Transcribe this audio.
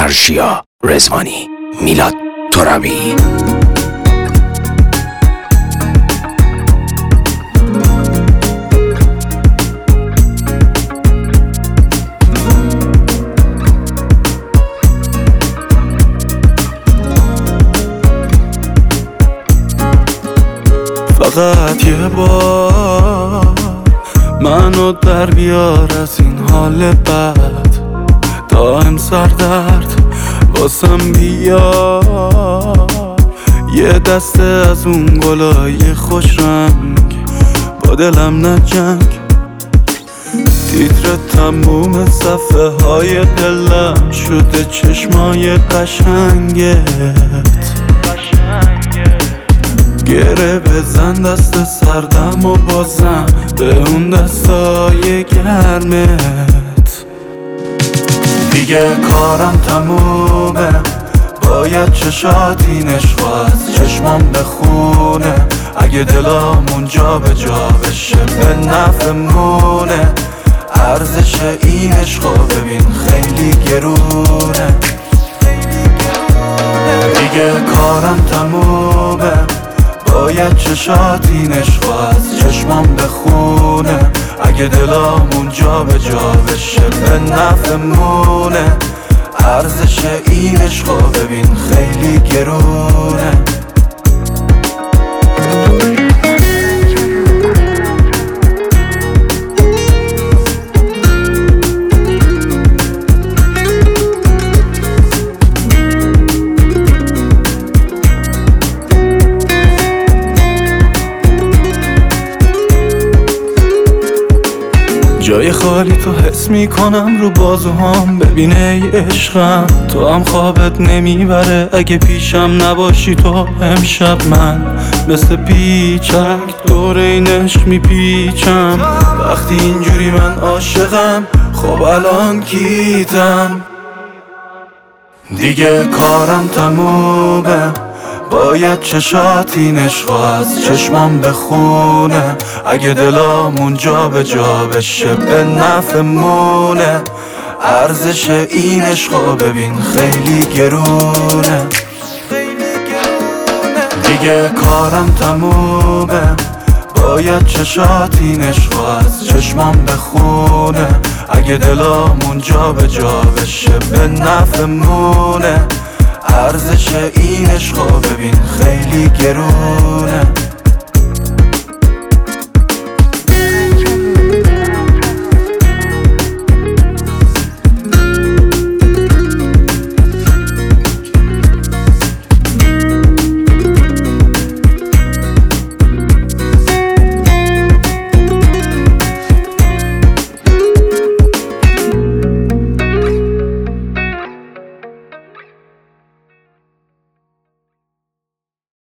فرشیا رضوانی، میلاد ترابی. فقط یه بار منو در بیار از این حال بد، دائم سردرد واسم بیار، یه دسته از اون گلای خوش رنگ با دلم نجنگ. تیتر تموم صفحه های دلم شده چشمای قشنگت، گره بزن دست سردم و بازم به اون دستای گرمت. دیگه کارم تمومه، باید چشات این عشقو از چشمام بخونه. اگه دلامون جا به جا بشه به نفعمونه، ارزش این عشقو ببین خیلی گرونه. دیگه کارم تمومه، باید چشات این عشقو از چشمام بخونه. اگه دلامون جا به جا بشه به نفعمونه، ارزش این عشقو ببین خیلی گرونه. جای خالی تو حس میکنم رو بازوهام، ببینه ای عشقم تو هم خوابت نمیبره اگه پیشم نباشی تو. امشب من مثل پیچک دور این عشق میپیچم، وقتی اینجوری من عاشقم خب الان کیتم. دیگه کارم تمومه، باید چشات این عشقو از چشمام بخونه. اگه دلامون جا به جا بشه به نفعمونه، ارزش این عشقو ببین خیلی گرونه. دیگه کارم تمومه، باید چشات این عشقو از چشمام بخونه. اگه دلامون جا به جا بشه به نفعمونه، ارزش این عشقو ببین خیلی گرونه.